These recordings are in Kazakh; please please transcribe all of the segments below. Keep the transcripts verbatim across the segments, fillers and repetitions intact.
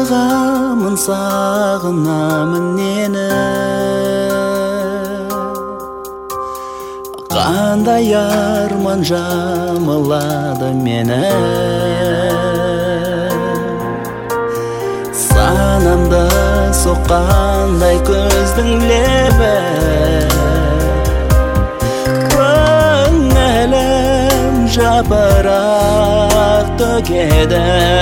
Сағамын сағынамын нені, қандай арман жамылады мені. Санамда соққандай көздің лебі, көңілім жапырақ төгеді.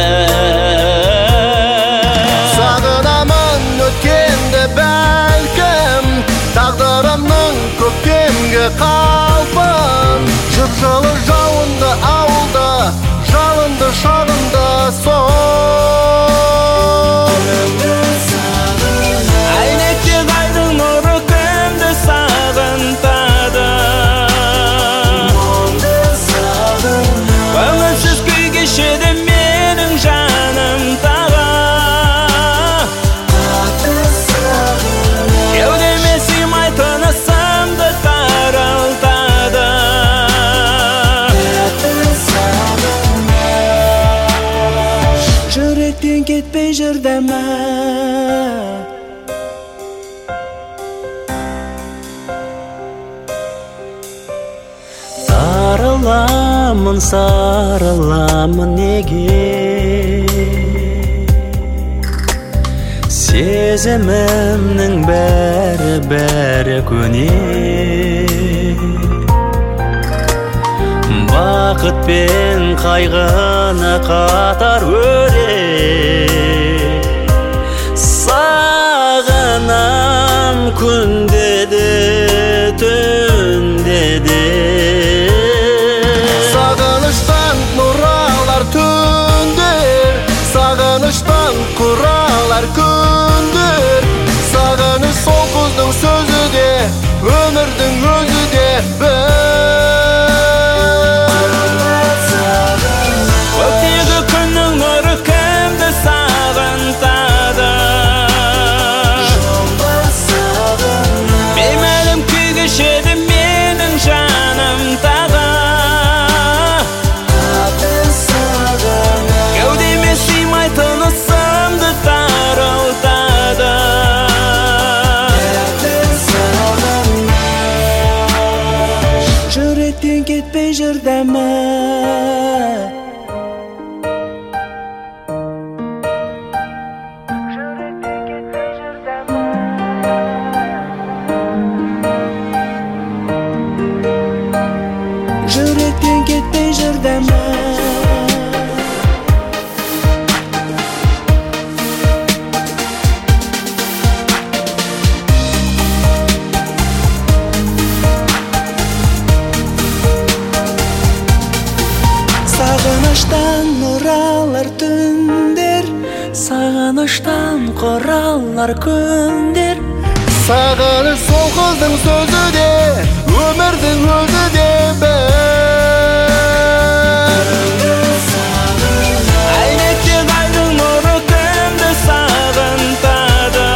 Сағынамын өткенді бәлкім, тағдырымның көктемгі қалпын. Жыр жылы жауынды ауылда, жалынды шағында сон. Әйнектен айдың нұры күнді сағынтады, көңілсіз күй кешеді менің жаным тағы. Кеудеме сыймай тынысымды тарылтады. Жүректен кетпей жүрдемі, сарыламын сарыламын неге, сезімімнің бәрі бәрі көне. Бақыт пен қайғыны қатар өре, сағынам күнде де түнде де. Сағыныштан нұралар түндер, сағыныштан құралар күндер. Сағыныш сол қыздың сөзі де, өмірдің өзі де бір. Көктегі күннің нұры кімді сағынтады, беймәлім күй кешеді менің жаным тағы. Кеудеме сыймай тынысымды тарылтады. Жүректен кетпей жүрдемі, жүректен кетпей жүрдемі. Сағыныштан нұралар түндер, сағыныштан құралар күндер. Сағыныш сол қыздың сөзі де, өмірдің өзі де бір. Әйнектен айдың нұры күнді сағынтады,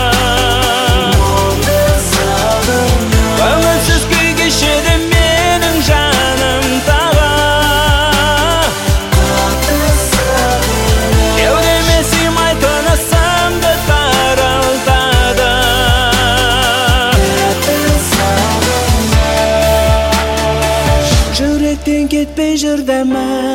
көңілсіз күй кешеді менің жаным тағы. Кеудеме сыймай тынысымды тарылтады. Жүректен кетпей жүрдемі.